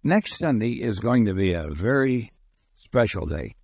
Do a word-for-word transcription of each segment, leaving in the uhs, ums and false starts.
Next Sunday is going to be a very special day.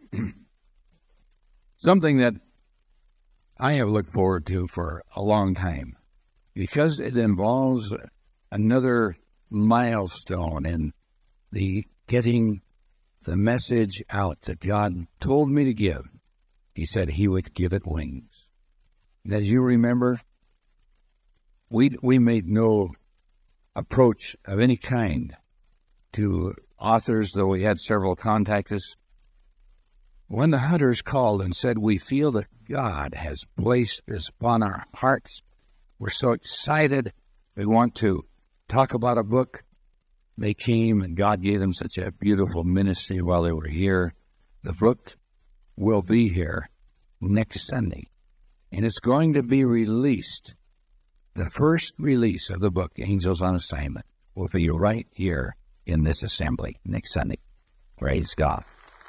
Something that I have looked forward to for a long time, because it involves another milestone in the getting the message out that God told me to give. He said he would give it wings. And as you remember, we we made no approach of any kind to authors, though we had several contact us. When the hunters called and said, we feel that God has placed this upon our hearts, we're so excited, we want to talk about a book. They came and God gave them such a beautiful ministry while they were here. The book will be here next Sunday, and it's going to be released. The first release of the book, Angels on Assignment, will be right here in this assembly next Sunday. Praise God.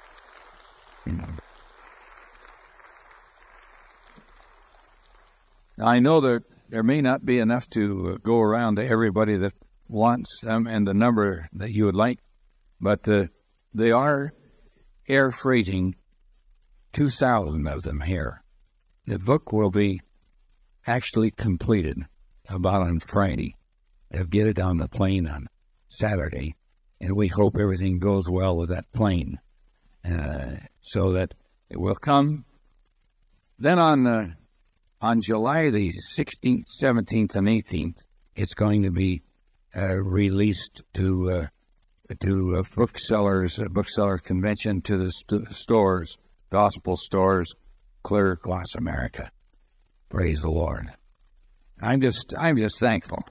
Now, I know that there may not be enough to go around to everybody that wants them and the number that you would like, but uh, they are air freighting two thousand of them here. The book will be actually completed about on Friday. They'll get it on the plane on Saturday, and we hope everything goes well with that plane, uh, so that it will come. Then on uh, on July the sixteenth, seventeenth, and eighteenth, it's going to be uh, released to uh, to uh, booksellers, uh, bookseller convention, to the st- stores, gospel stores, clear across America. Praise the Lord. I'm just I'm just thankful.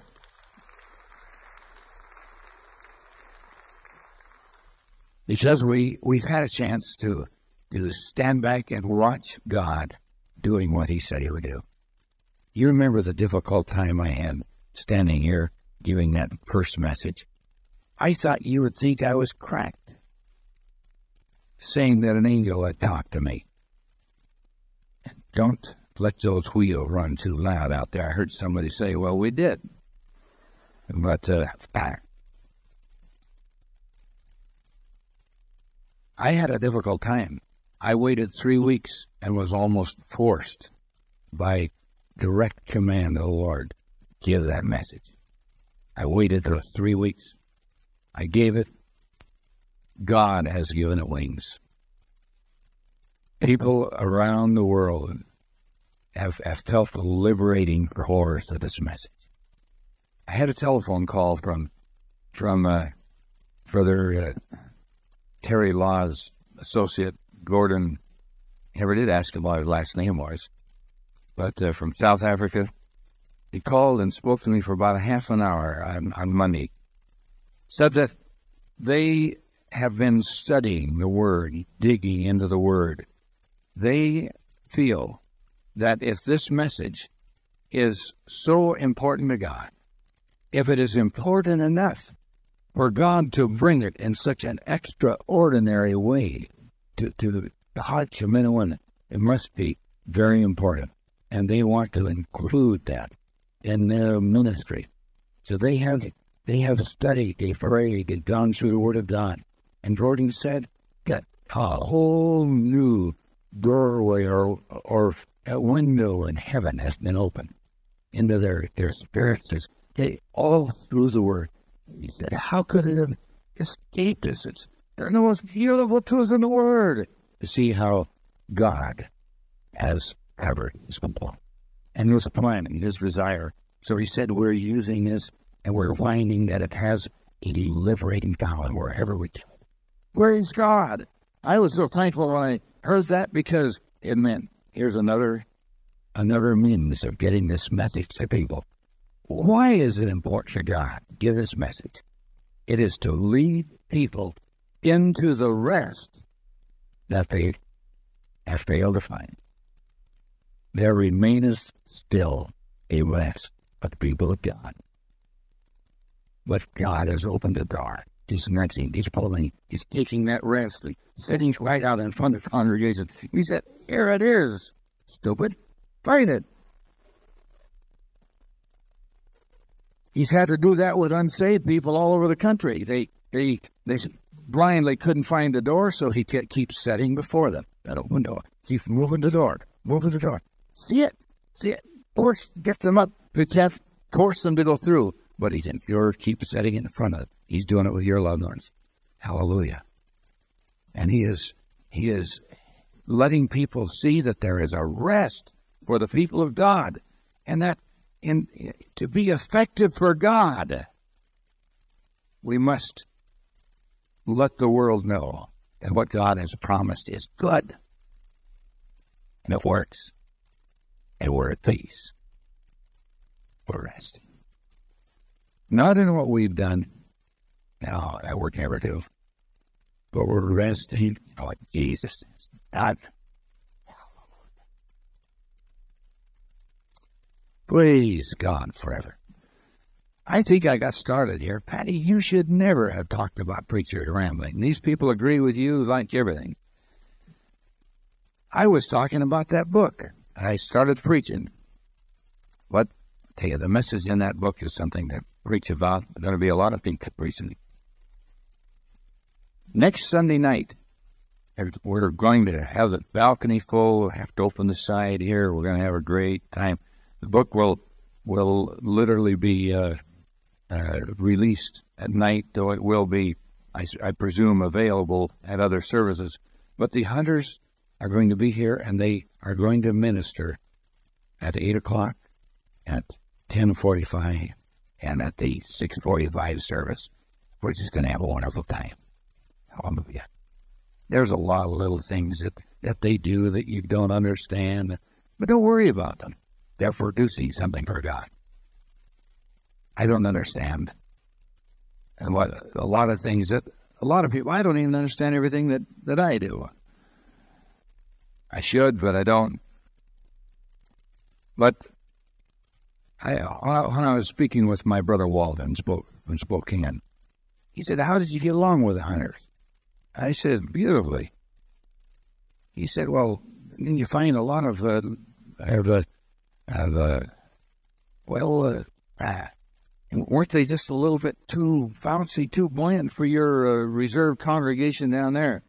Because we, we've had a chance to, to stand back and watch God doing what he said he would do. You remember the difficult time I had standing here giving that first message. I thought you would think I was cracked, saying that an angel had talked to me. Don't let those wheels run too loud out there. I heard somebody say, well, we did. But uh, I had a difficult time. I waited three weeks and was almost forced by direct command of the Lord to give that message. I waited those three weeks. I gave it. God has given it wings. People around the world have, have felt the liberating force of this message. I had a telephone call from from uh, Brother uh, Terry Law's associate, Gordon. Never did ask him what his last name was, but uh, from South Africa. He called and spoke to me for about a half an hour on, on Monday. Said that they have been studying the Word, digging into the Word. They feel that if this message is so important to God, if it is important enough for God to bring it in such an extraordinary way to, to the heart of men and women, it must be very important. And they want to include that in their ministry. So they have they have studied, they've prayed, they've gone through the Word of God. And Gordon said, that a whole new doorway or or a window in heaven has been opened into their, their spirits. They all through the Word. He said, how could it have escaped us? It's there are the most beautiful truths in the Word. To see how God has covered his people and his plan and his desire. So he said, we're using this and we're finding that it has a liberating power wherever we go. Praise God. I was so thankful when I heard that, because it meant here's another another means of getting this message to people. Why is it important for God to give this message? It is to lead people into the rest that they have failed to find. There remaineth still a rest for the people of God. But God has opened the door. He's nudging, he's pulling, he's taking that rest, sitting right out in front of the congregation. He said, here it is, stupid, find it. He's had to do that with unsaved people all over the country. They He, they blindly couldn't find the door, so he keeps setting before them. That open door. Keep moving the door. Moving the door. See it. See it. Force, get them up. You can't force them to go through. But he's in pure, keep setting it in front of it. He's doing it with your loved ones. Hallelujah. And he is, he is letting people see that there is a rest for the people of God. And that in to be effective for God, we must let the world know that what God has promised is good. And it works. And we're at peace. We're resting. Not in what we've done. No, that would never do. But we're resting like Jesus is. God. Praise God forever. I think I got started here. Patty, you should never have talked about preachers rambling. These people agree with you like everything. I was talking about that book. I started preaching. But I tell you, the message in that book is something to preach about. There's going to be a lot of people preaching. Next Sunday night, we're going to have the balcony full. We'll have to open the side here. We're going to have a great time. The book will will literally be uh, uh, released at night, though it will be, I, I presume, available at other services. But the Hunters are going to be here, and they are going to minister at eight o'clock, at ten forty-five, and at the six forty-five service. We're just going to have a wonderful time. Hallelujah. There's a lot of little things that, that they do that you don't understand, but don't worry about them. They're producing something for God. I don't understand. And what a lot of things that a lot of people, I don't even understand everything that, that I do. I should, but I don't. But I, when I was speaking with my brother Walden in Spokane, he said, "How did you get along with the Hunters?" I said, "Beautifully." He said, "Well, then you find a lot of, uh, of, uh, of uh, well, uh, ah, weren't they just a little bit too bouncy, too buoyant for your uh, reserved congregation down there?"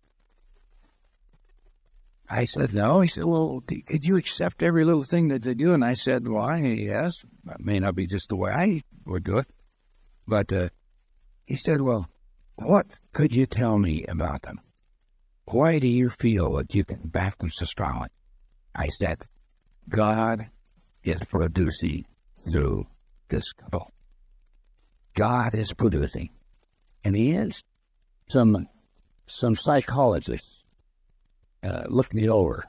I said, "No." He said, "Well, could you accept every little thing that they do?" And I said, "Why, yes. That may not be just the way I would do it." But uh, he said, "Well, what could you tell me about them? Why do you feel that you can back them so strongly?" I said, "God is producing through this couple. God is producing." And he is. Some some psychologists uh, looked me over.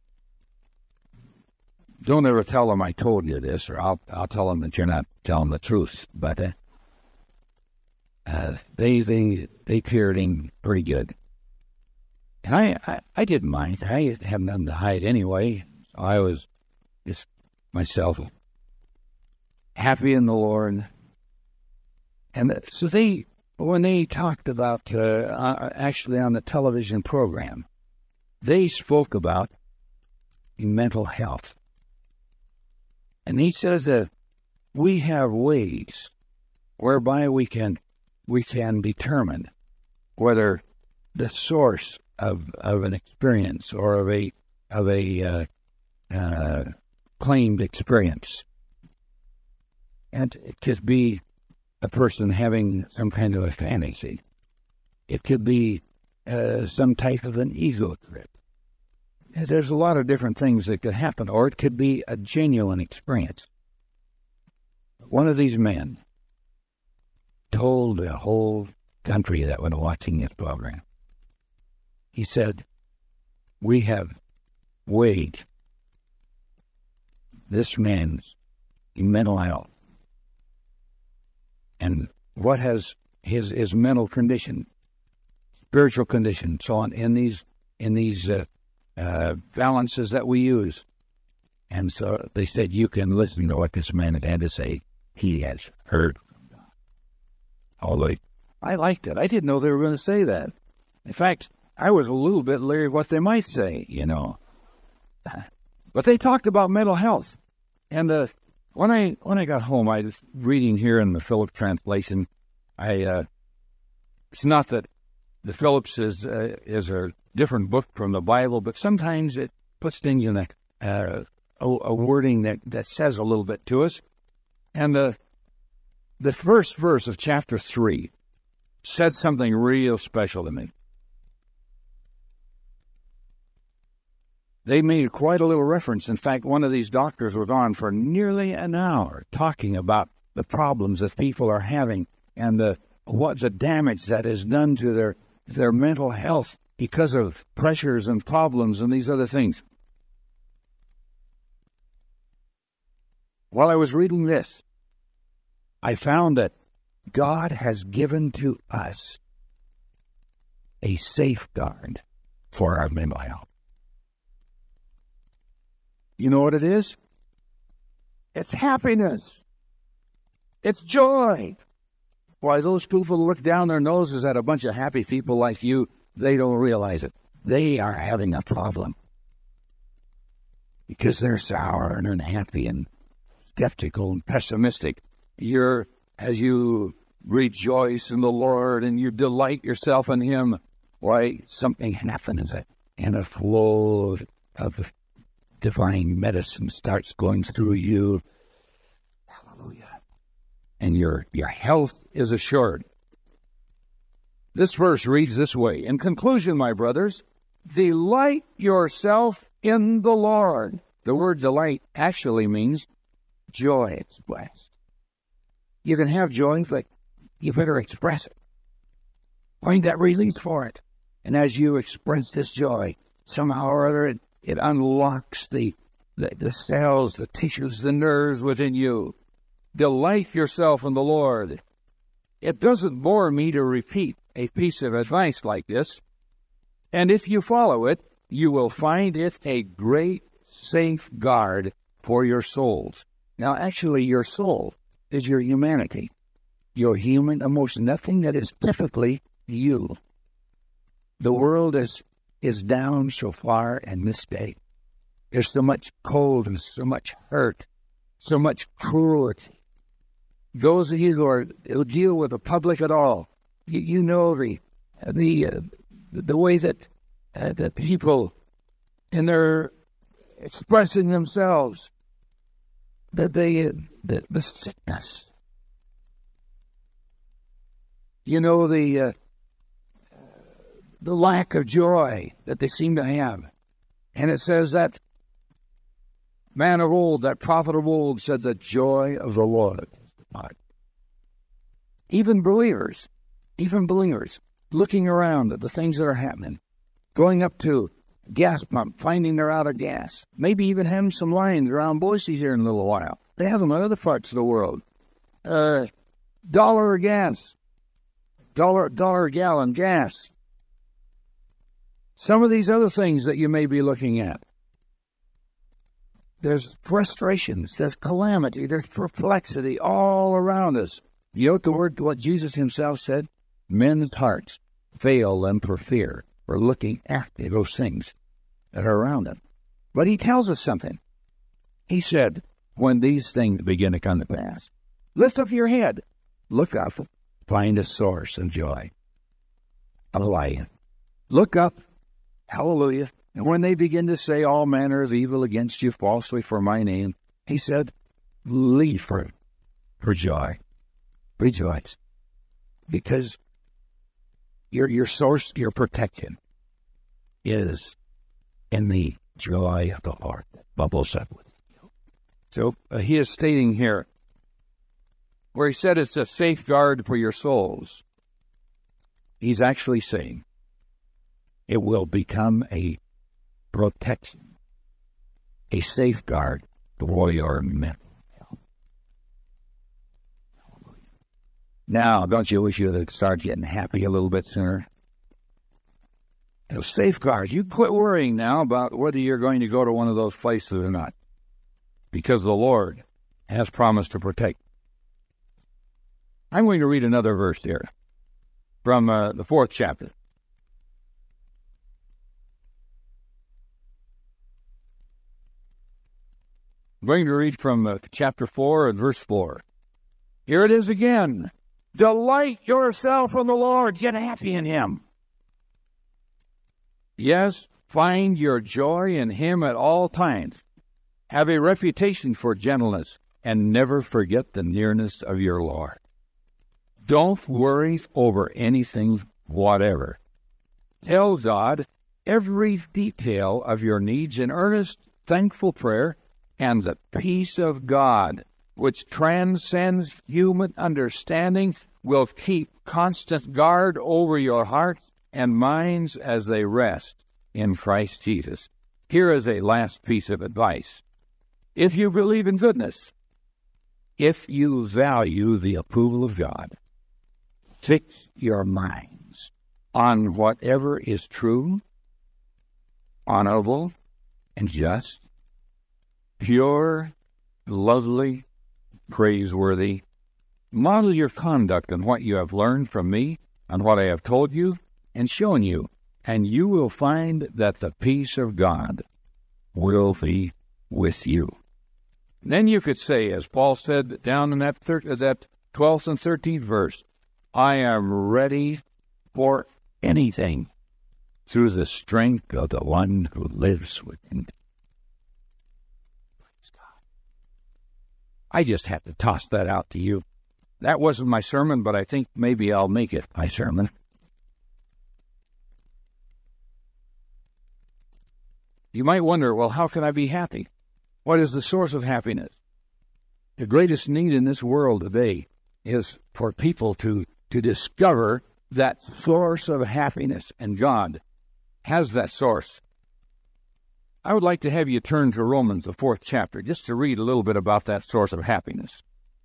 Don't ever tell them I told you this, or I'll I'll tell them that you're not telling the truth. But uh, uh, they they they appeared in pretty good. And I, I I didn't mind. I used to have nothing to hide anyway. So I was just myself, happy in the Lord. And so they, when they talked about, uh, uh, actually on the television program, they spoke about mental health. And he says that we have ways whereby we can we can determine whether the source of of an experience or of a of a uh, uh, claimed experience, and it could be a person having some kind of a fantasy. It could be uh, some type of an ego trip. And there's a lot of different things that could happen, or it could be a genuine experience. One of these men told the whole country that was watching this program, he said, "We have weighed this man's mental health and what has his his mental condition, spiritual condition, so on, in these in these uh, uh, balances that we use." And so they said, "You can listen to what this man had to say. He has heard from God." Although I liked it. I didn't know they were going to say that. In fact, I was a little bit leery what they might say, you know. But they talked about mental health. And uh, when I when I got home, I was reading here in the Phillips translation, I uh, It's not that the Phillips is uh, is a different book from the Bible, but sometimes it puts things in a, uh, a, a wording that, that says a little bit to us. And the, the first verse of chapter three said something real special to me. They made quite a little reference. In fact, one of these doctors was on for nearly an hour talking about the problems that people are having and the what the damage that is done to their their mental health because of pressures and problems and these other things. While I was reading this, I found that God has given to us a safeguard for our mental health. You know what it is? It's happiness. It's joy. Why, those people look down their noses at a bunch of happy people like you, they don't realize it. They are having a problem. Because they're sour and unhappy and skeptical and pessimistic. You're, as you rejoice in the Lord and you delight yourself in Him, why, something happens and a flow of, of divine medicine starts going through you. Hallelujah. And your, your health is assured. This verse reads this way. In conclusion, my brothers, delight yourself in the Lord. The word delight actually means joy expressed. You can have joy, but you better express it. Find that release for it. And as you express this joy, somehow or other, it, it unlocks the, the, the cells, the tissues, the nerves within you. Delight yourself in the Lord. It doesn't bore me to repeat a piece of advice like this, and if you follow it, you will find it a great safeguard for your souls. Now, actually, your soul is your humanity, your human emotion, nothing that is typically you. The world is, is down so far in this state. There's so much coldness, so much hurt, so much cruelty. Those of you who, are, who deal with the public at all, you, you know the the uh, the way that uh, that people, in their expressing themselves, that they uh, the, the sickness. You know the uh, the lack of joy that they seem to have, and it says that man of old, that prophet of old, said the joy of the Lord. Even believers, even believers, looking around at the things that are happening, going up to gas pump, finding they're out of gas, maybe even having some lines around Boise here in a little while. They have them in other parts of the world. Uh, dollar a gas, dollar dollar a gallon gas. Some of these other things that you may be looking at. There's frustrations, there's calamity, there's perplexity all around us. You know what the word, what Jesus himself said? Men's hearts fail them for fear, for looking after those things that are around them. But he tells us something. He said, when these things begin to come to pass, lift up your head, look up, find a source of joy, a light. Look up, hallelujah. And when they begin to say all manner of evil against you falsely for my name, he said, leave for, for joy. Rejoice. Because your your source, your protection is in the joy of the Lord that bubbles up with you. So uh, he is stating here, where he said it's a safeguard for your souls, he's actually saying it will become a protection, a safeguard for your mental health. Now, don't you wish you would start getting happy a little bit sooner? Those safeguards. You quit worrying now about whether you're going to go to one of those places or not, because the Lord has promised to protect. I'm going to read another verse here from uh, the fourth chapter. I'm going to read from uh, chapter four and verse four. Here it is again. Delight yourself in the Lord. Get happy in Him. Yes, find your joy in Him at all times. Have a reputation for gentleness, and never forget the nearness of your Lord. Don't worry over anything whatever. Tell God every detail of your needs in earnest, thankful prayer, and the peace of God, which transcends human understanding, will keep constant guard over your hearts and minds as they rest in Christ Jesus. Here is a last piece of advice. If you believe in goodness, if you value the approval of God, fix your minds on whatever is true, honorable, and just, pure, lovely, praiseworthy. Model your conduct on what you have learned from me, on what I have told you and shown you, and you will find that the peace of God will be with you. Then you could say, as Paul said down in that, thir- that twelfth and thirteenth verse, I am ready for anything through the strength of the one who lives within me. I just had to toss that out to you. That wasn't my sermon, but I think maybe I'll make it my sermon. You might wonder, well, how can I be happy? What is the source of happiness? The greatest need in this world today is for people to, to discover that source of happiness, and God has that source. I would like to have you turn to Romans, the fourth chapter, just to read a little bit about that source of happiness.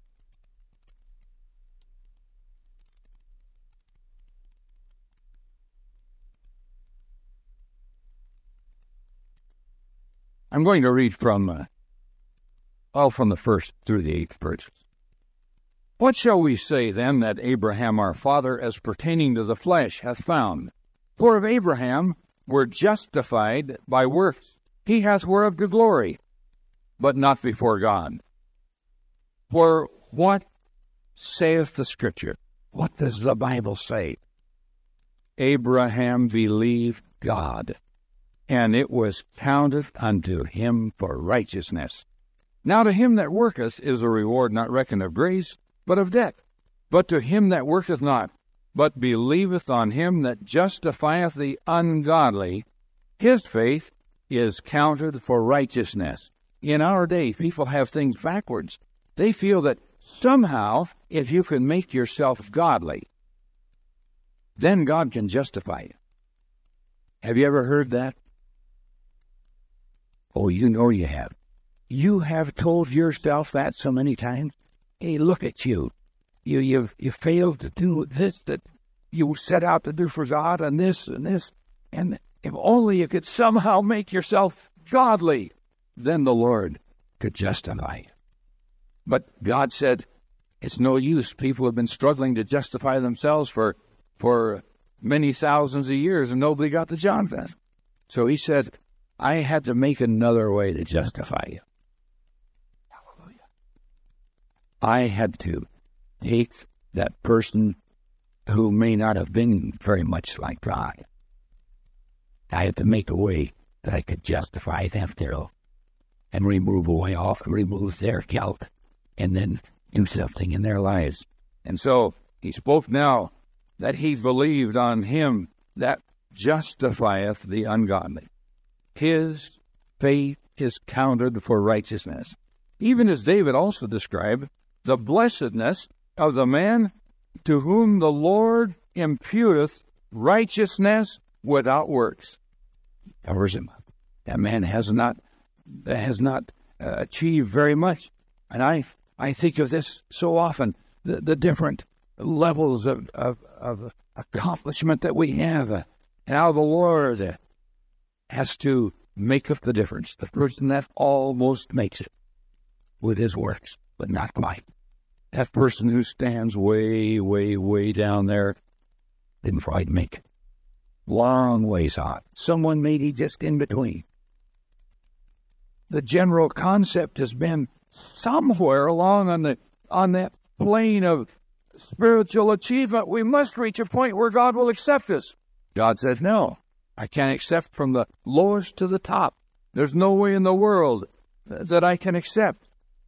I'm going to read from, uh, well, from the first through the eighth verses. What shall we say then that Abraham our father, as pertaining to the flesh, hath found? For if Abraham were justified by works, he hath whereof to glory, but not before God. For what saith the Scripture? What does the Bible say? Abraham believed God, and it was counted unto him for righteousness. Now to him that worketh is a reward not reckoned of grace, but of debt. But to him that worketh not, but believeth on him that justifieth the ungodly, his faith is counted for righteousness. In our day, people have things backwards. They feel that somehow, if you can make yourself godly, then God can justify you. Have you ever heard that? Oh, you know you have. You have told yourself that so many times. Hey, look at you. You you've you failed to do this that you set out to do for God, and this and this. And if only you could somehow make yourself godly, then the Lord could justify you. But God said, it's no use. People have been struggling to justify themselves for for many thousands of years, and nobody got the job done. So he said, I had to make another way to justify you. Hallelujah. I had to take that person who may not have been very much like God. I had to make a way that I could justify them still and remove away off, remove their guilt, and then do something in their lives. And so he spoke now that he believed on him that justifieth the ungodly. His faith is counted for righteousness. Even as David also described the blessedness of the man to whom the Lord imputeth righteousness without works. Covers him up. That man has not has not uh, achieved very much. And I I think of this so often, the, the different levels of, of, of accomplishment that we have, uh, and how the Lord uh, has to make up the difference. The person that almost makes it with his works, but not quite. That person who stands way, way, way down there didn't quite make it. Long ways on. Someone maybe just in between. The general concept has been somewhere along on the on that plane of spiritual achievement, we must reach a point where God will accept us. God says, no, I can't accept from the lowest to the top. There's no way in the world that I can accept.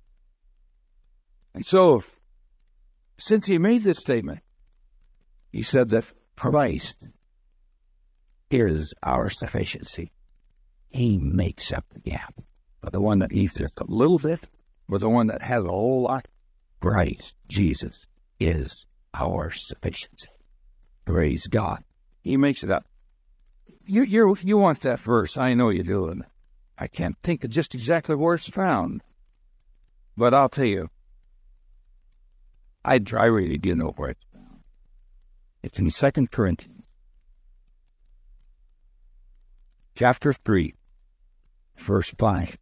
And so, since he made this statement, he said that Christ is our sufficiency. He makes up the gap. But the one that needs just a little bit, or the one that has a whole lot, Christ Jesus is our sufficiency. Praise God. He makes it up. You you you want that verse? I know you do, and I can't think of just exactly where it's found. But I'll tell you, I, I really do know where it's found. It's in Second Corinthians, chapter three, verse five.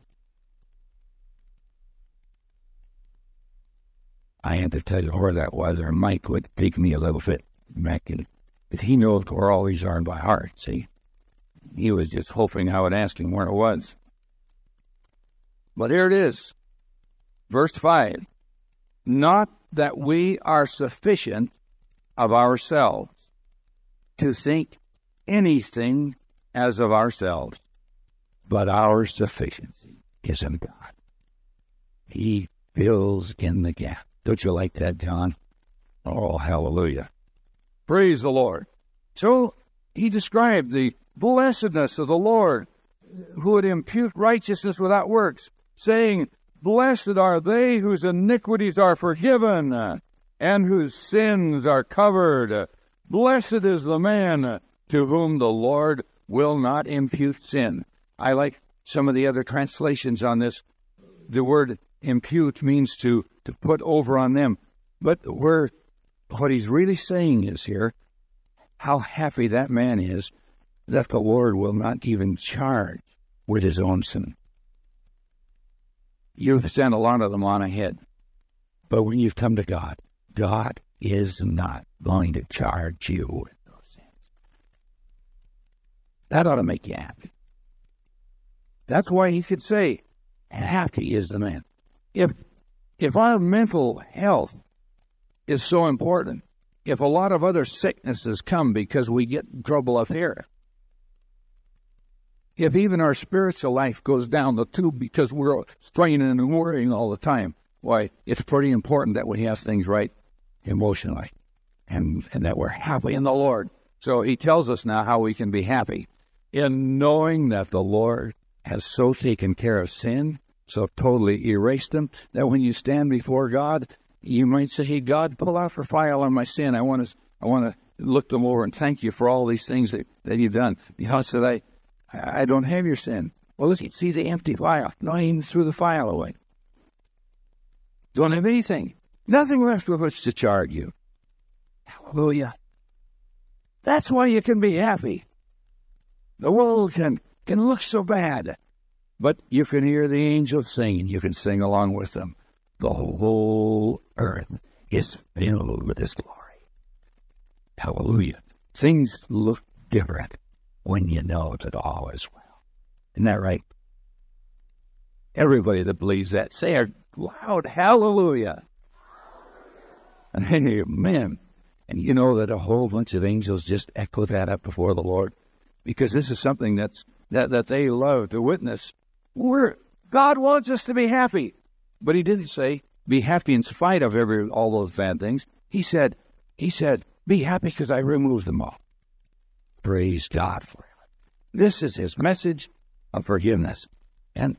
I had to tell you where that was, or Mike would take me a little bit back in. Because he knows where all these are by heart, see? He was just hoping I would ask him where it was. But here it is. Verse five. Not that we are sufficient of ourselves to think anything as of ourselves, but our sufficiency is in God. He fills in the gap. Don't you like that, John? Oh, hallelujah. Praise the Lord. So he described the blessedness of the Lord, who would impute righteousness without works, saying, blessed are they whose iniquities are forgiven, and whose sins are covered. Blessed is the man to whom the Lord will not impute sin. I like some of the other translations on this. The word impute means to, to put over on them. But where what he's really saying is here, how happy that man is that the Lord will not even charge with his own sin. You've sent a lot of them on ahead. But when you've come to God, God is not going to charge you with those sins. That ought to make you happy. That's why he should say, happy is the man. If, if our mental health is so important, if a lot of other sicknesses come because we get in trouble up here, if even our spiritual life goes down the tube because we're straining and worrying all the time, why, it's pretty important that we have things right emotionally and, and that we're happy in the Lord. So he tells us now how we can be happy in knowing that the Lord has so taken care of sin, so totally erased them, that when you stand before God, you might say, hey, God, pull out your file on my sin. I want to I want to look them over and thank you for all these things that, that you've done. Because that I, I don't have your sin. Well, look, you see the empty file. Not even threw the file away. Don't have anything. Nothing left with which to charge you. Hallelujah. That's why you can be happy. The world can, can look so bad, but you can hear the angels singing. You can sing along with them. The whole earth is filled with His glory. Hallelujah. Things look different when you know that all is well. Isn't that right? Everybody that believes that, say a loud hallelujah. And amen. And you know that a whole bunch of angels just echo that up before the Lord, because this is something that's that, that they love to witness. We're, God wants us to be happy. But He didn't say, be happy in spite of every all those bad things. He said, He said, be happy because I removed them all. Praise God for it. This is His message of forgiveness. And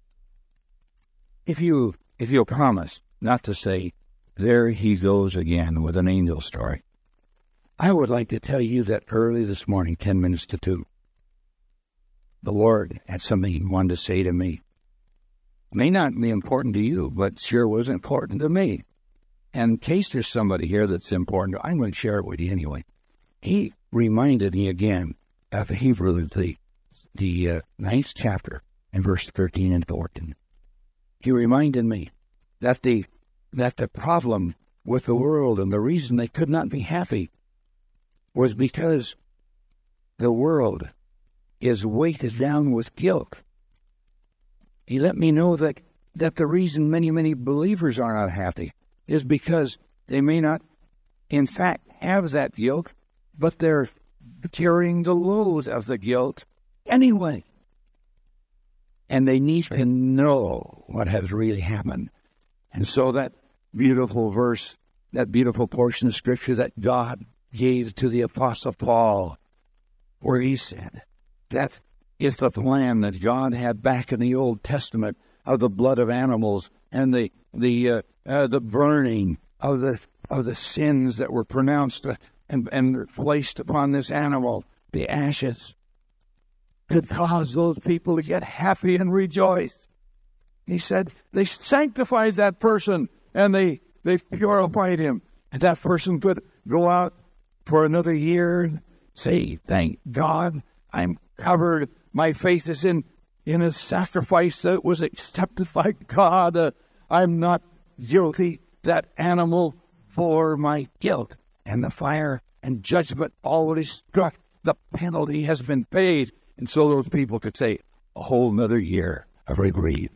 if you if you'll promise not to say, there he goes again with an angel story, I would like to tell you that early this morning, ten minutes to two, the Lord had something He wanted to say to me. May not be important to you, but sure was important to me. And in case there's somebody here that's important, I'm going to share it with you anyway. He reminded me again of Hebrews, the, the uh, ninth chapter, and verse thirteen and fourteen. He reminded me that the that the problem with the world and the reason they could not be happy was because the world is weighted down with guilt. He let me know that, that the reason many, many believers are not happy is because they may not in fact, have that guilt, but they're carrying the load of the guilt anyway. And they need to know what has really happened. And so that beautiful verse, that beautiful portion of Scripture that God gave to the Apostle Paul, where he said, that is the plan that God had back in the Old Testament of the blood of animals and the the uh, uh, the burning of the of the sins that were pronounced uh, and and placed upon this animal, the ashes, could cause those people to get happy and rejoice. He said they sanctified that person and they they purified him, and that person could go out for another year and say, "Thank God, I'm covered. My faith is in in a sacrifice that was accepted by God. Uh, I'm not guilty. That animal bore my guilt, and the fire and judgment already struck. The penalty has been paid." And so those people could say, a whole nother year of reprieve.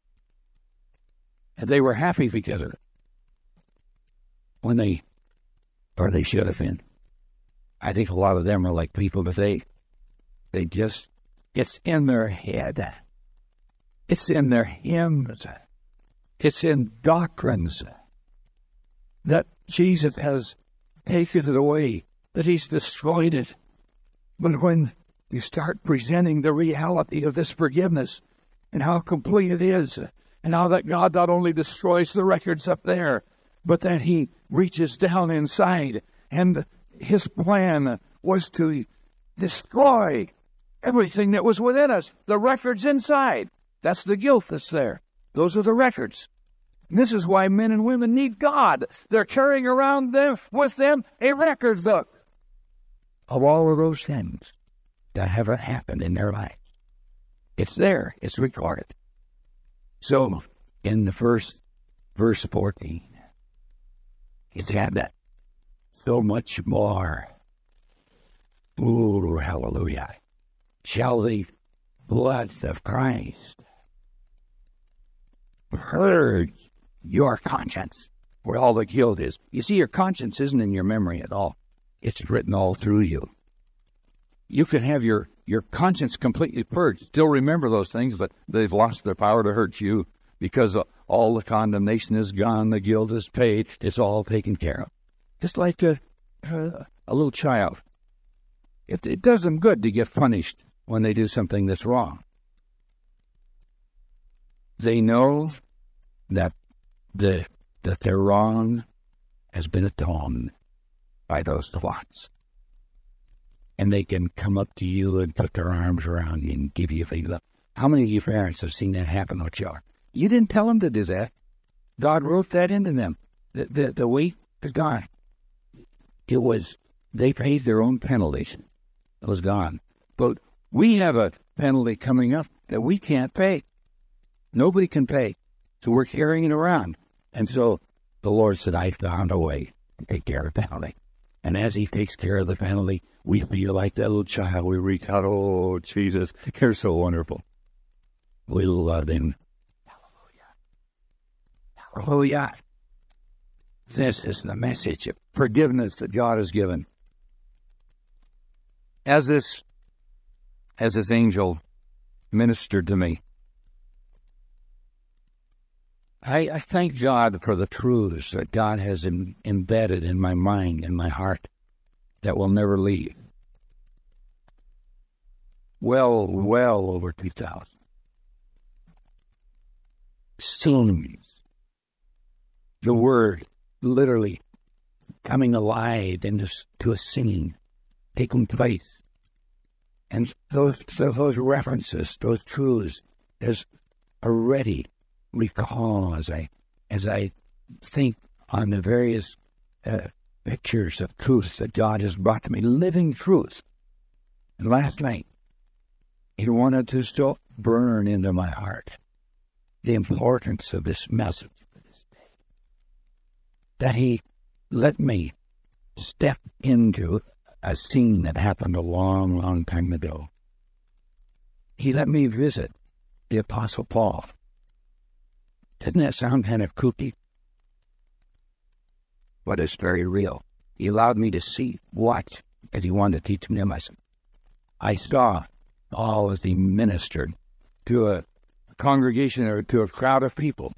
And they were happy because of it. When they, or they should have been. I think a lot of them are like people that they, they just, it's in their head. It's in their hymns. It's in doctrines that Jesus has taken it away, that he's destroyed it. But when you start presenting the reality of this forgiveness and how complete it is, and how that God not only destroys the records up there, but that he reaches down inside, and his plan was to destroy everything that was within us, the records inside. That's the guilt that's there. Those are the records. And this is why men and women need God. They're carrying around them with them a record book of all of those things that have happened in their life. It's there. It's recorded. So, in the first verse fourteen, it's had that so much more. Ooh, hallelujah. Shall the blood of Christ purge your conscience, where all the guilt is. You see, your conscience isn't in your memory at all. It's written all through you. You can have your, your conscience completely purged, still remember those things, but they've lost their power to hurt you because all the condemnation is gone, the guilt is paid, it's all taken care of. Just like a, a, a little child. It, it does them good to get punished when they do something that's wrong. They know that the that their wrong has been atoned by those thoughts. And they can come up to you and put their arms around you and give you a big love. How many of you parents have seen that happen with children? You didn't tell them to do that. God wrote that into them. The, the, the weight to God. It was, they paid their own penalties. It was gone. But we have a penalty coming up that we can't pay. Nobody can pay. So we're carrying it around. And so the Lord said, I found a way to take care of the penalty. And as he takes care of the penalty, we feel like that little child. We reach out, oh, Jesus, you're so wonderful. We love him. Hallelujah. Hallelujah. This is the message of forgiveness that God has given. As this, as this angel ministered to me, I, I thank God for the truths that God has em, embedded in my mind and my heart that will never leave. Well, well over two thousand. Scenes. The word literally coming alive into to a singing, taking place. And those, those references, those truths, there's already recall as I as I think on the various uh, pictures of truths that God has brought to me, living truths. And last night, he wanted to still burn into my heart the importance of this message for this day. That he let me step into a scene that happened a long, long time ago. He let me visit the Apostle Paul. Doesn't that sound kind of kooky? But it's very real. He allowed me to see, watch, as he wanted to teach me a lesson. I saw all as he ministered to a congregation or to a crowd of people.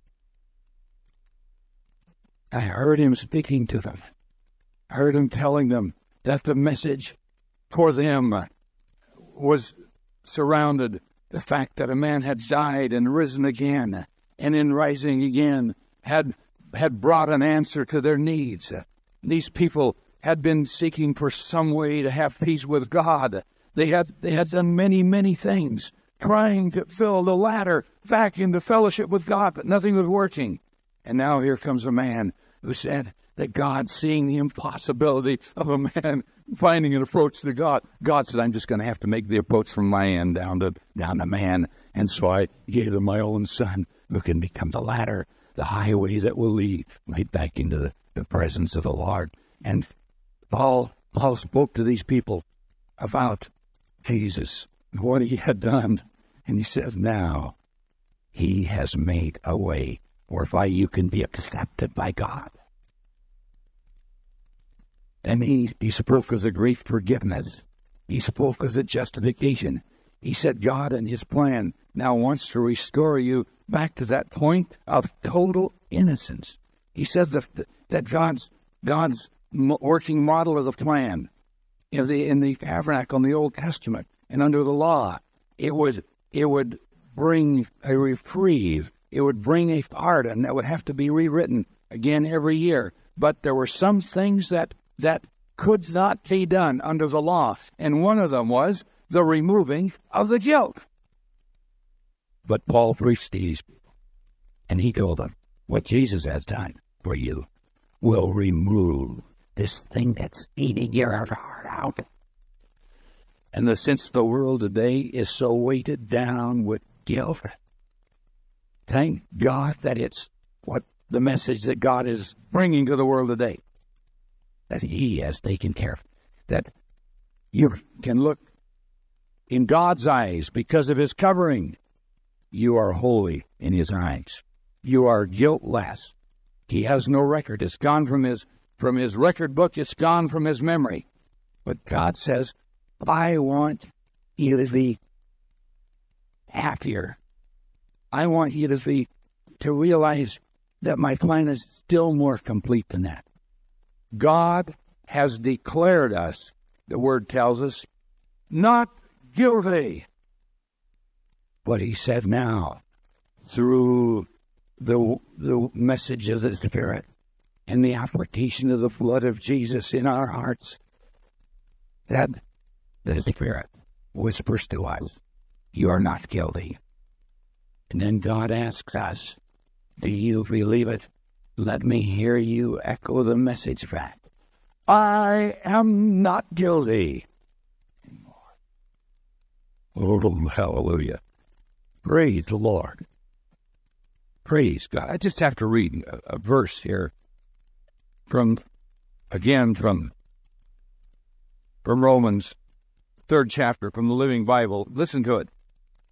I heard him speaking to them. I heard him telling them that the message for them was surrounded the fact that a man had died and risen again, and in rising again had had brought an answer to their needs. These people had been seeking for some way to have peace with God. They had they had done many, many things, trying to fill the ladder back into fellowship with God, but nothing was working. And now here comes a man who said that God, seeing the impossibility of a man finding an approach to God, God said, I'm just going to have to make the approach from my end down to down to man. And so I gave them my own son, who can become the ladder, the highway that will lead right back into the, the presence of the Lord. And Paul, Paul spoke to these people about Jesus, what he had done. And he says, now he has made a way whereby you can be accepted by God. And he, he spoke as a great forgiveness. He spoke as a justification. He said God in his plan now wants to restore you back to that point of total innocence. He says that, that God's, God's working model of the plan in the, in the tabernacle in the Old Testament and under the law, it would, it would bring a reprieve. It would bring a pardon that would have to be rewritten again every year. But there were some things that, that could not be done under the law, and one of them was the removing of the guilt. But Paul preached to these people, and he told them, what Jesus has done for you will remove this thing that's eating your heart out. And the, since the world today is so weighted down with guilt, thank God that it's what the message that God is bringing to the world today, that he has taken care of, that you can look in God's eyes because of his covering. You are holy in his eyes. You are guiltless. He has no record. It's gone from his from his record book. It's gone from his memory. But God says, I want you to be happier. I want you to be to realize that my plan is still more complete than that. God has declared us, the word tells us, not guilty. But he said now, through the, the message of the Spirit and the application of the blood of Jesus in our hearts, that the Spirit whispers to us, you are not guilty. And then God asks us, do you believe it? Let me hear you echo the message back. I am not guilty. Oh, hallelujah. Praise the Lord. Praise God. I just have to read a, a verse here from, again, from, from Romans, third chapter, from the Living Bible. Listen to it.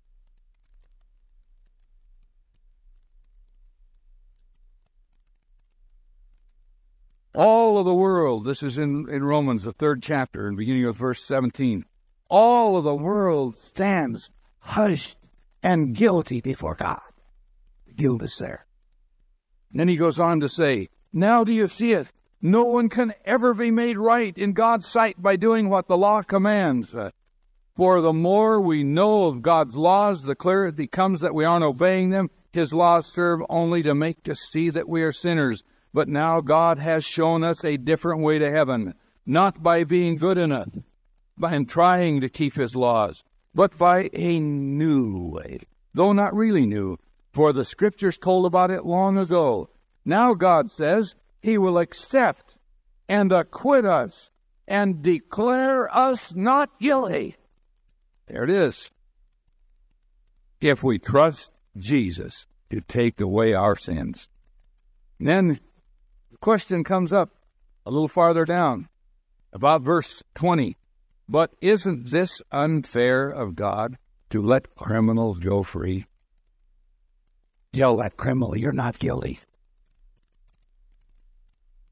All of the world, this is in, in Romans, the third chapter, and beginning with verse seventeen. All of the world stands hushed and guilty before God. The guilt is there. And then he goes on to say, now do you see it? No one can ever be made right in God's sight by doing what the law commands. Uh, for the more we know of God's laws, the clearer it becomes that we aren't obeying them. His laws serve only to make us see that we are sinners. But now God has shown us a different way to heaven, not by being good enough, by trying to keep his laws, but by a new way, though not really new, for the Scriptures told about it long ago. Now God says he will accept and acquit us and declare us not guilty. There it is. If we trust Jesus to take away our sins. And then the question comes up a little farther down, about verse twenty. But isn't this unfair of God to let criminals go free? Tell that criminal you're not guilty.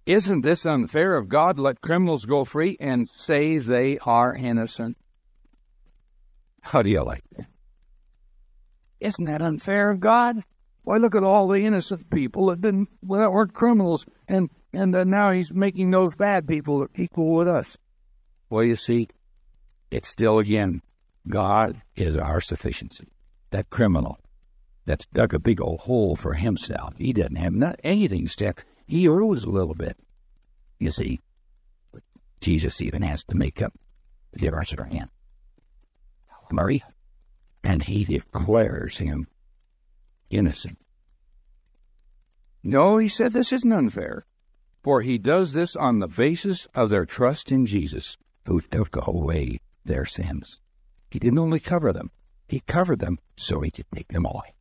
Isn't this unfair of God to let criminals go free and say they are innocent? How do you like that? Isn't that unfair of God? Why, look at all the innocent people that didn't, that weren't criminals, and, and uh, now he's making those bad people equal with us. Well, you see, it's still, again, God is our sufficiency. That criminal that's dug a big old hole for himself, he doesn't have not anything stuck. He rose a little bit, you see. But Jesus even has to make up the difference for him. Murray, and he declares him innocent. No, he said, this isn't unfair, for he does this on the basis of their trust in Jesus, who took away their sins. He didn't only cover them, he covered them so he could take them away.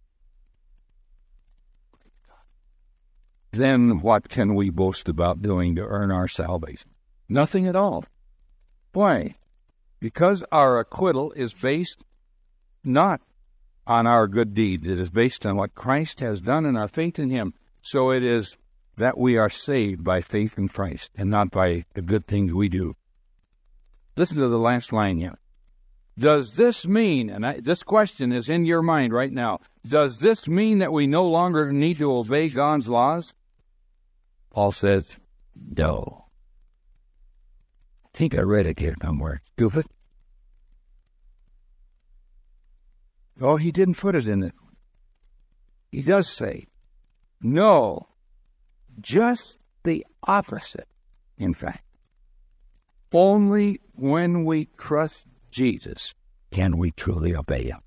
Then what can we boast about doing to earn our salvation? Nothing at all. Why? Because our acquittal is based not on our good deed. It is based on what Christ has done and our faith in him. So it is that we are saved by faith in Christ and not by the good things we do. Listen to the last line here. Does this mean, and I, this question is in your mind right now, does this mean that we no longer need to obey God's laws? Paul says, no. I think I read it here somewhere. Stupid. Oh, he didn't put it in it. He does say, no, just the opposite, in fact. Only when we trust Jesus can we truly obey him.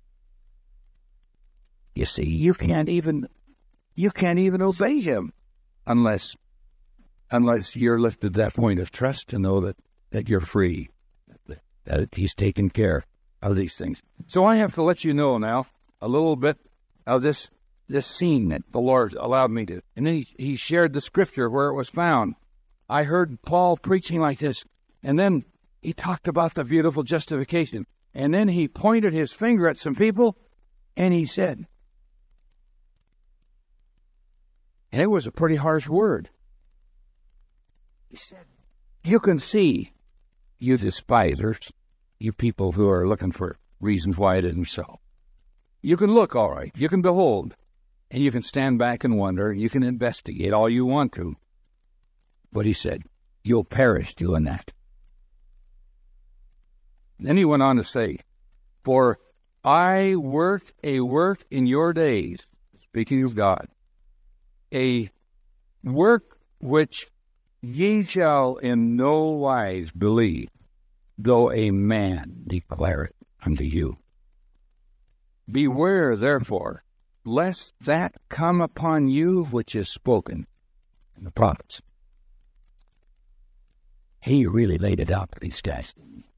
You see, you can't even, you can't even obey him unless Unless you're lifted to that point of trust to know that, that you're free, that he's taken care of these things. So I have to let you know now a little bit of this this scene that the Lord allowed me to. And then he, he shared the scripture where it was found. I heard Paul preaching like this, and then he talked about the beautiful justification. And then he pointed his finger at some people, and he said, and it was a pretty harsh word. He said, you can see, you despisers, you people who are looking for reasons why it isn't so. You can look all right, you can behold, and you can stand back and wonder, you can investigate all you want to. But he said, you'll perish doing that. Then he went on to say, for I worked a work in your days, speaking of God, a work which ye shall in no wise believe, though a man declare it unto you. Beware, therefore, lest that come upon you which is spoken in the prophets. He really laid it out for these guys.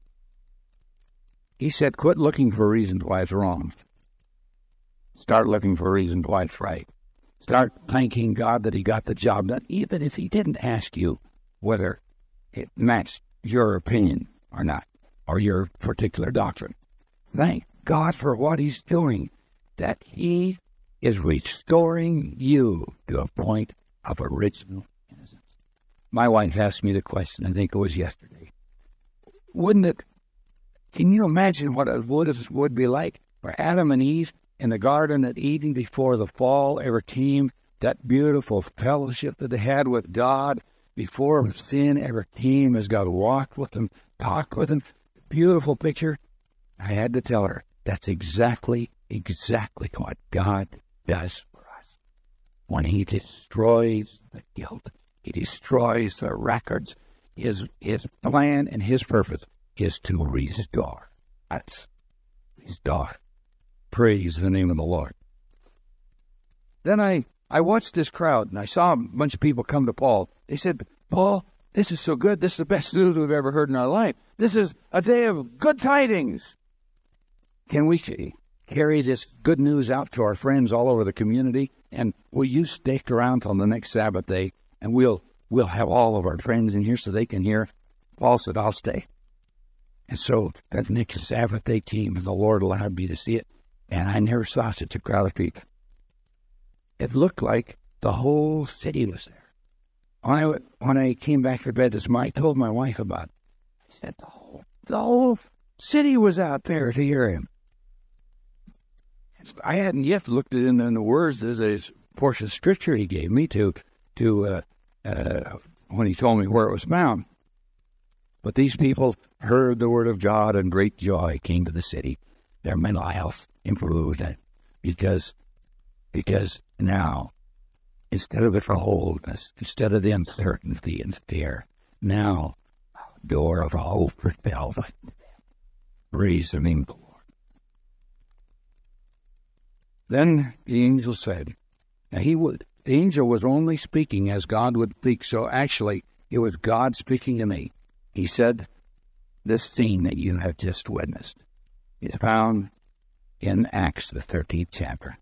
He said, quit looking for reasons why it's wrong. Start looking for reasons why it's right. Start thanking God that he got the job done, even if he didn't ask you whether it matched your opinion or not, or your particular doctrine. Thank God for what he's doing, that he is restoring you to a point of original innocence. My wife asked me the question, I think it was yesterday. Wouldn't it, can you imagine what it would, would be like for Adam and Eve in the Garden of Eden before the fall ever came, that beautiful fellowship that they had with God before sin ever came, as God walked with them, talked with them, beautiful picture. I had to tell her, that's exactly, exactly what God does for us. When he destroys the guilt, he destroys the records, his, his plan and his purpose is to restore us. Restore. Praise the name of the Lord. Then I, I watched this crowd, and I saw a bunch of people come to Paul. They said, Paul, this is so good. This is the best news we've ever heard in our life. This is a day of good tidings. Can we carry this good news out to our friends all over the community? And will you stick around till the next Sabbath day, and we'll we'll have all of our friends in here so they can hear? Paul said, I'll stay. And so that next Sabbath day came, and the Lord allowed me to see it. And I never saw such a crowd of people. It looked like the whole city was there. when I, when I came back to bed this morning, I told my wife about it. I said, the whole, the whole city was out there to hear him. I hadn't yet looked at it in, in the words as a portion of scripture he gave me to, to uh, uh, when he told me where it was found. But these people heard the word of God, and great joy came to the city. Their mental health improved because, because now, instead of the coldness, instead of the uncertainty and fear, now a door of hope was filled. Praise the name of the Lord. Then the angel said, now he would, the angel was only speaking as God would speak, so actually it was God speaking to me. He said, this scene that you have just witnessed is found in Acts, the thirteenth chapter.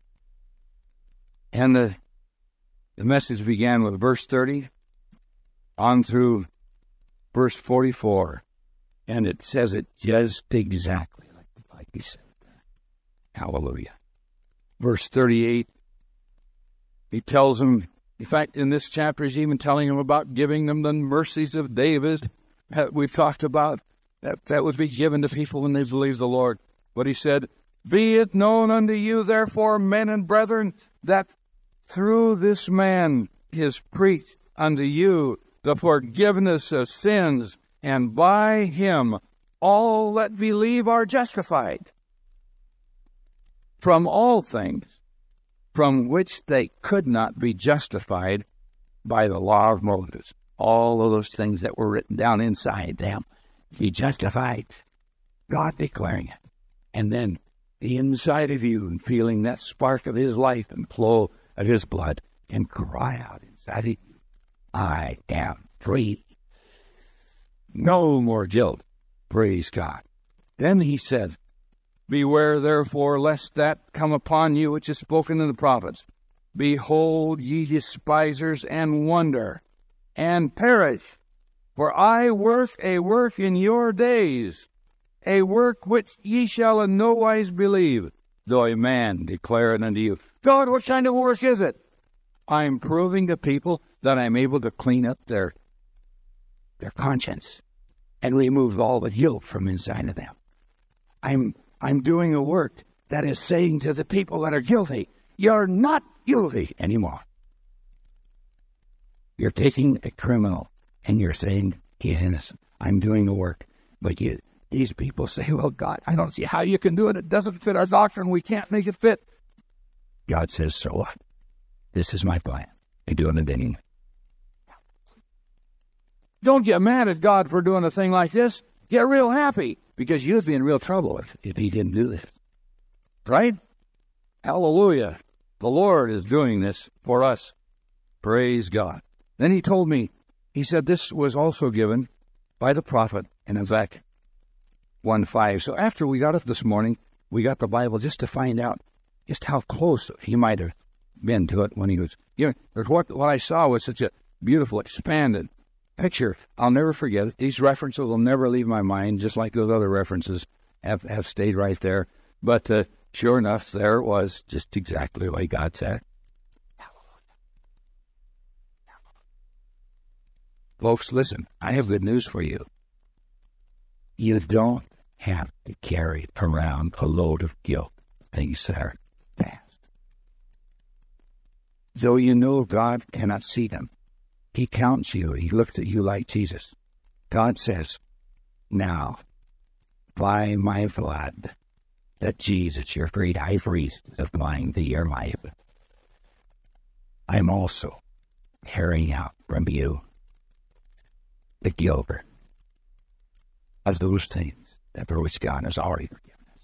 And the, the message began with verse thirty on through verse forty-four, and it says it just exactly like, like he said. Hallelujah. Verse thirty-eight, he tells them, in fact, in this chapter, he's even telling them about giving them the mercies of David that we've talked about, that, that would be given to people when they believe the Lord. But he said, be it known unto you, therefore, men and brethren, that through this man is preached unto you the forgiveness of sins, and by him all that believe are justified from all things from which they could not be justified by the law of Moses. All of those things that were written down inside them, be justified, God declaring it. And then the inside of you and feeling that spark of his life and flow of his blood, and cry out inside of you, I am free. No more guilt. Praise God. Then he said, beware therefore lest that come upon you which is spoken in the prophets. Behold, ye despisers, and wonder, and perish. For I work a work in your days, a work which ye shall in no wise believe, though a man declare it unto you. God, what kind of work is it? I'm proving to people that I'm able to clean up their, their conscience and remove all the guilt from inside of them. I'm I'm doing a work that is saying to the people that are guilty, you're not guilty anymore. You're taking a criminal and you're saying he's innocent. I'm doing the work. But you, these people say, well, God, I don't see how you can do it. It doesn't fit our doctrine. We can't make it fit. God says, so what? This is my plan. I'm doing it anyway. Don't get mad at God for doing a thing like this. Get real happy, because you'd be in real trouble if, if he didn't do this. Right? Hallelujah. The Lord is doing this for us. Praise God. Then he told me, he said this was also given by the prophet in Isaiah one five. So after we got up this morning, we got the Bible just to find out just how close he might have been to it when he was, you know, what, what I saw was such a beautiful, expanded picture. I'll never forget it. These references will never leave my mind, just like those other references have, have stayed right there. But uh, sure enough, there it was, just exactly the way God said. Folks, listen, I have good news for you. You don't have to carry around a load of guilt, things that are past. Though you know God cannot see them, he counts you. He looks at you like Jesus. God says, now, by my blood, that Jesus, your great high priest, is applying to your life, I'm also carrying out from you the guilt of those things that for which God has already forgiven us.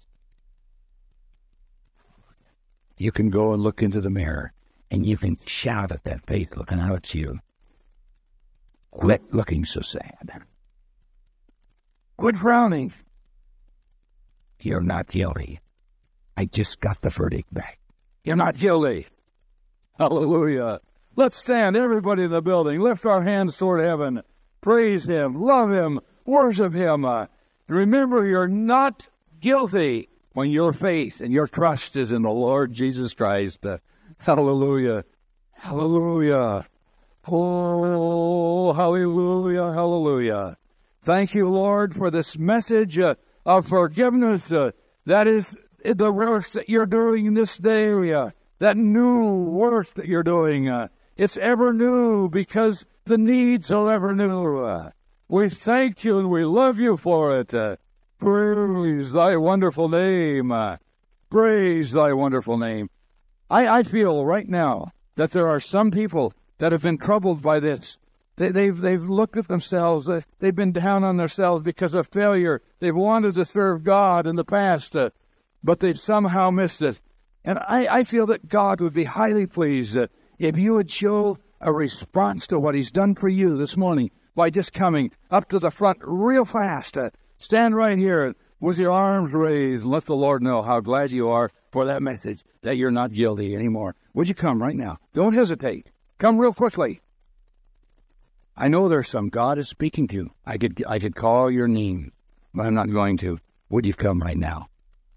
You can go and look into the mirror, and you can shout at that face looking out at you, looking so sad. Quit frowning. You're not guilty. I just got the verdict back. You're not guilty. Hallelujah. Let's stand, everybody in the building. Lift our hands toward heaven. Praise him. Love him. Worship him. Uh, remember, you're not guilty when your faith and your trust is in the Lord Jesus Christ. Uh, hallelujah. Hallelujah. Oh, hallelujah, hallelujah. Thank you, Lord, for this message uh, of forgiveness. Uh, that is the work that you're doing in this day. Uh, that new work that you're doing. Uh, it's ever new because the needs are ever new. Uh, we thank you and we love you for it. Uh, praise thy wonderful name. Uh, praise thy wonderful name. I, I feel right now that there are some people that have been troubled by this. They, they've they've looked at themselves. Uh, they've been down on themselves because of failure. They've wanted to serve God in the past, uh, but they've somehow missed it. And I, I feel that God would be highly pleased uh, if you would show a response to what he's done for you this morning by just coming up to the front real fast. Uh, stand right here with your arms raised and let the Lord know how glad you are for that message, that you're not guilty anymore. Would you come right now? Don't hesitate. Come real quickly. I know there's some God is speaking to. I could I could call your name, but I'm not going to. Would you come right now?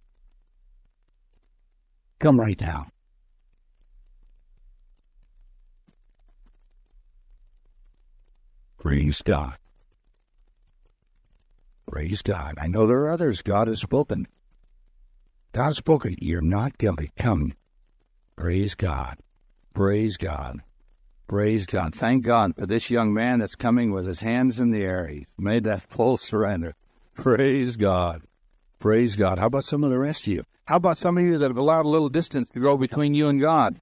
Come right now. Praise God. Praise God. I know there are others. God has spoken. God has spoken. You're not guilty. Come. Praise God. Praise God. Praise God. Thank God for this young man that's coming with his hands in the air. He's made that full surrender. Praise God. Praise God. How about some of the rest of you? How about some of you that have allowed a little distance to grow between you and God?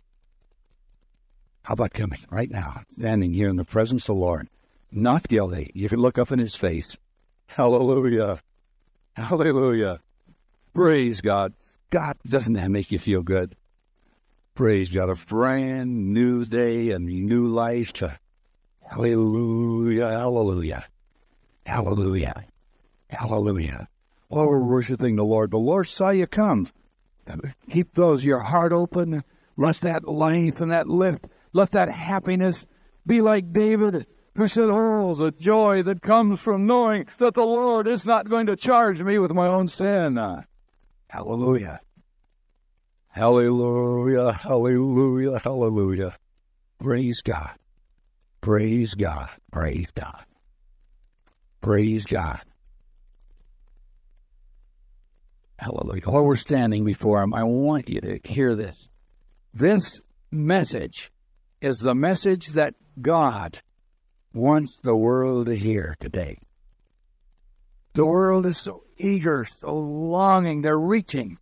How about coming right now, standing here in the presence of the Lord? Not guilty. You can look up in his face. Hallelujah. Hallelujah. Praise God. God, doesn't that make you feel good? Praise God, a brand new day and new life. To, hallelujah, hallelujah, hallelujah, hallelujah. Oh, we're worshiping the Lord. The Lord saw you come. Keep those, your heart open. Let that life and that lift, let that happiness be like David, who said, oh, the joy that comes from knowing that the Lord is not going to charge me with my own sin. Hallelujah. Hallelujah, hallelujah, hallelujah. Praise God. Praise God. Praise God. Praise God. Hallelujah. While we're standing before him, I want you to hear this. This message is the message that God wants the world to hear today. The world is so eager, so longing, they're reaching.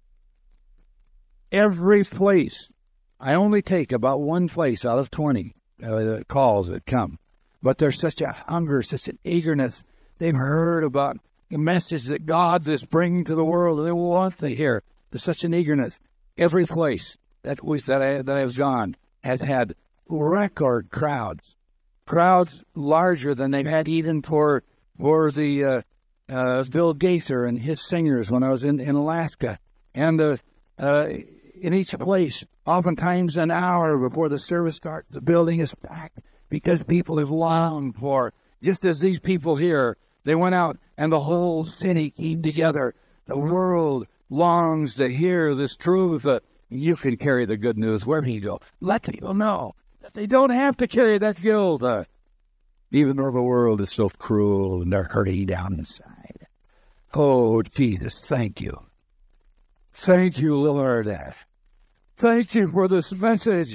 Every place. I only take about one place out of twenty uh, calls that come. But there's such a hunger, such an eagerness. They've heard about the message that God is bringing to the world, and they want to hear. There's such an eagerness. Every place that was that I that I've gone has had record crowds, crowds larger than they've had even for for the uh, uh, Bill Gaither and his singers when I was in, in Alaska, and uh, uh, in each place, oftentimes an hour before the service starts, the building is packed because people have longed for, just as these people here, they went out and the whole city came together. The world longs to hear this truth. Uh, you can carry the good news wherever you go. Let people know that they don't have to carry that guilt, uh, even though the world is so cruel and they're hurting down inside. Oh, Jesus, thank you. Thank you, Lord. Thank you for this message.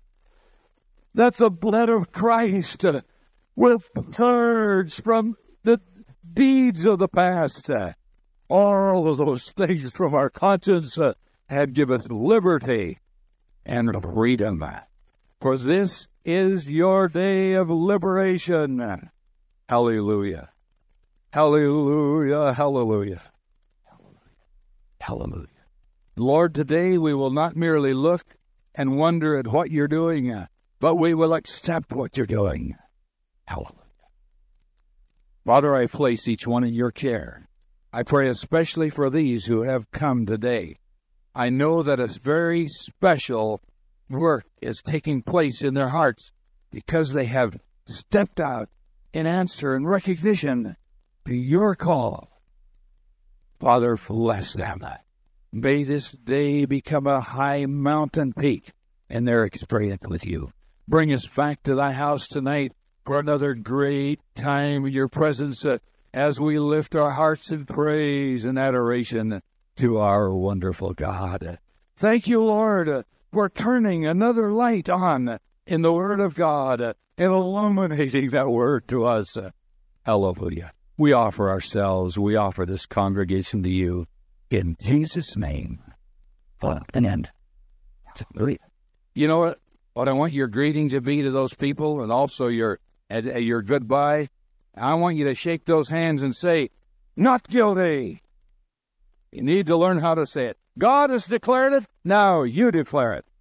That's the blood of Christ uh, with purge from the deeds of the past. Uh, all of those things from our conscience uh, had given liberty and freedom. For this is your day of liberation. Hallelujah. Hallelujah. Hallelujah. Hallelujah. Lord, today we will not merely look and wonder at what you're doing, uh, but we will accept what you're doing. Hallelujah. Father, I place each one in your care. I pray especially for these who have come today. I know that a very special work is taking place in their hearts because they have stepped out in answer and recognition to your call. Father, bless them. May this day become a high mountain peak in their experience with you. bring us back to thy house tonight for another great time in your presence uh, as we lift our hearts in praise and adoration to our wonderful God. Thank you, Lord, uh, for turning another light on in the Word of God uh, and illuminating that Word to us. Uh, hallelujah. We offer ourselves, we offer this congregation to you in Jesus' name. And you know what? What I want your greeting to be to those people, and also your uh, your goodbye, I want you to shake those hands and say, not guilty. You need to learn how to say it. God has declared it. Now you declare it.